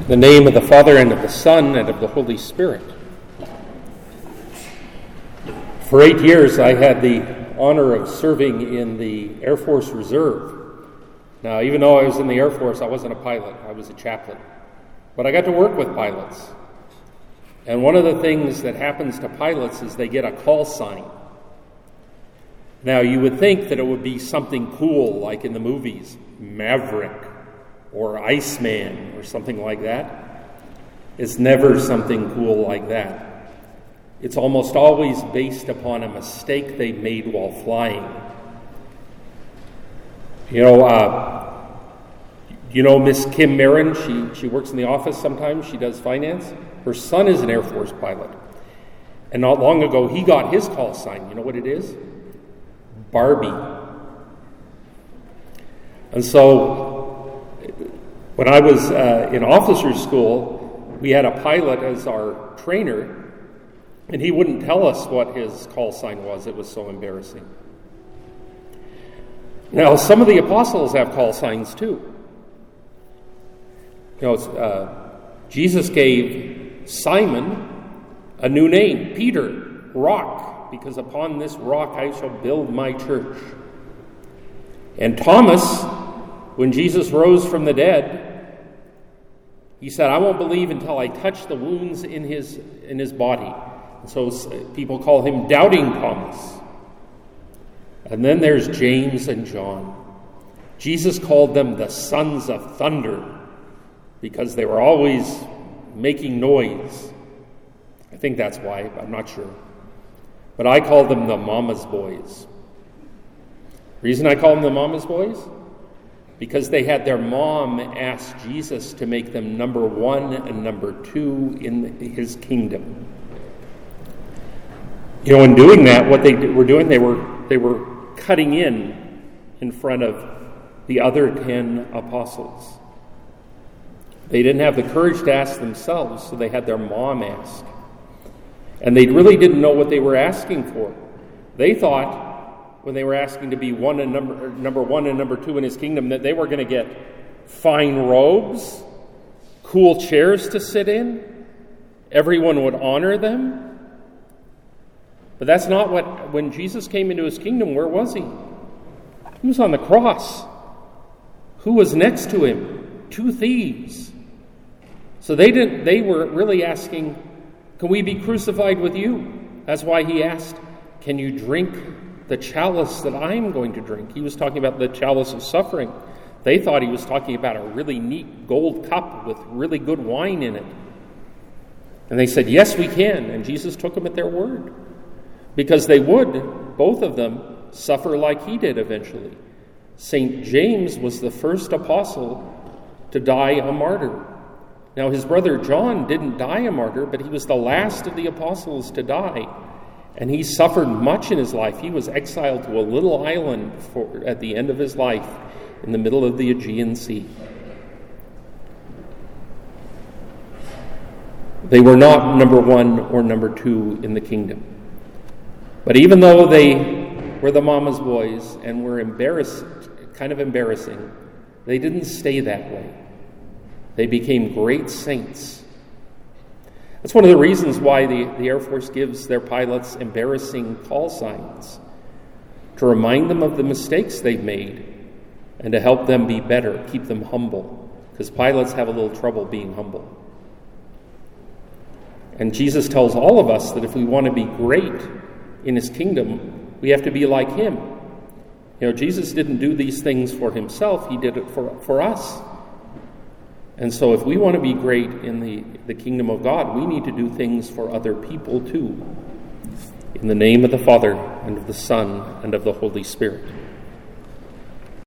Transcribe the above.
In the name of the Father, and of the Son, and of the Holy Spirit. For 8 years, I had the honor of serving in the Air Force Reserve. Now, even though I was in the Air Force, I wasn't a pilot. I was a chaplain. But I got to work with pilots. And one of the things that happens to pilots is they get a call sign. Now, you would think that it would be something cool, like in the movies, Maverick, or Iceman, or something like that. It's never something cool like that. It's almost always based upon a mistake they made while flying. You know Miss Kim Marin? She works in the office sometimes. She does finance. Her son is an Air Force pilot. And not long ago, he got his call sign. You know what it is? Barbie. And so, when I was in officer's school, we had a pilot as our trainer, and he wouldn't tell us what his call sign was. It was so embarrassing. Now, some of the apostles have call signs too. Jesus gave Simon a new name, Peter, rock, because upon this rock I shall build my church. And Thomas, when Jesus rose from the dead, he said, I won't believe until I touch the wounds in his body. And so people call him Doubting Thomas. And then there's James and John. Jesus called them the sons of thunder because they were always making noise. I think that's why, I'm not sure. But I call them the mama's boys. Reason I call them the mama's boys? Because they had their mom ask Jesus to make them number 1 and number 2 in his kingdom. In doing that, what they were doing, they were cutting in front of the other 10 apostles. They didn't have the courage to ask themselves, so they had their mom ask. And they really didn't know what they were asking for. They thought, when they were asking to be number 1 and number 2 in his kingdom, that they were going to get fine robes, cool chairs to sit in, everyone would honor them. But that's not when Jesus came into his kingdom, where was he? He was on the cross. Who was next to him? 2 thieves. So they were really asking, can we be crucified with you? That's why he asked, can you drink the chalice that I'm going to drink? He was talking about the chalice of suffering. They thought he was talking about a really neat gold cup with really good wine in it. And they said, yes, we can. And Jesus took them at their word. Because they would, both of them, suffer like he did eventually. St. James was the first apostle to die a martyr. Now, his brother John didn't die a martyr, but he was the last of the apostles to die. And he suffered much in his life. He was exiled to a little island at the end of his life in the middle of the Aegean Sea. They were not number 1 or number 2 in the kingdom. But even though they were the mama's boys and were kind of embarrassing, they didn't stay that way. They became great saints. That's one of the reasons why the Air Force gives their pilots embarrassing call signs, to remind them of the mistakes they've made and to help them be better, keep them humble, because pilots have a little trouble being humble. And Jesus tells all of us that if we want to be great in his kingdom, we have to be like him. Jesus didn't do these things for himself, he did it for us. And so if we want to be great in the kingdom of God, we need to do things for other people too. In the name of the Father, and of the Son, and of the Holy Spirit.